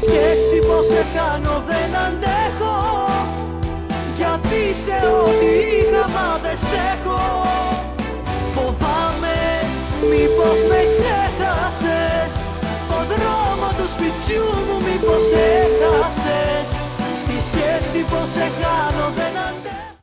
σκέψη πως σε χάνω δεν αντέχω, γιατί σε ό,τι είχα μα δεν σ' έχω. Φοβάμαι μήπως με ξέχασες, το δρόμο του σπιτιού μου μήπως έχασες. Στη σκέψη πως σε χάνω